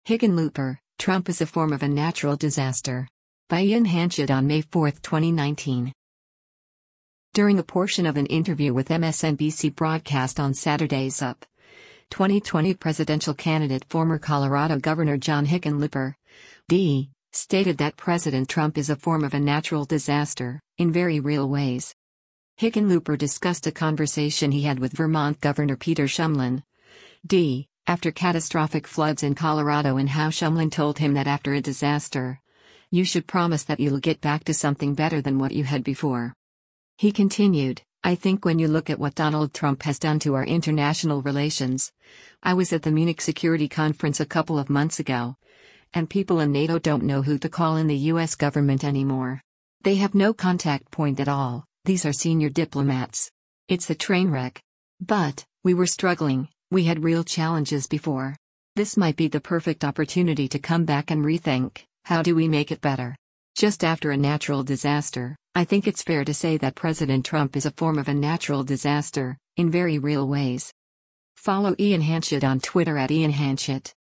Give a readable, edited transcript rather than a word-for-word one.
Hickenlooper, Trump is a form of a natural disaster. By Ian Hanchett on May 4, 2019. During a portion of an interview with MSNBC broadcast on Saturday's Up 2020, presidential candidate former Colorado Governor John Hickenlooper, D., stated that President Trump is a form of a natural disaster, in very real ways. Hickenlooper discussed a conversation he had with Vermont Governor Peter Shumlin, D., after catastrophic floods in Colorado, and how Shumlin told him that after a disaster, you should promise that you'll get back to something better than what you had before. He continued, I think when you look at what Donald Trump has done to our international relations, I was at the Munich Security Conference a couple of months ago, and people in NATO don't know who to call in the US government anymore. They have no contact point at all. These are senior diplomats. It's a train wreck. But we were struggling, we had real challenges before. This might be the perfect opportunity to come back and rethink, how do we make it better? Just after a natural disaster, I think it's fair to say that President Trump is a form of a natural disaster, in very real ways. Follow Ian Hanchett on Twitter at Ian Hanchett.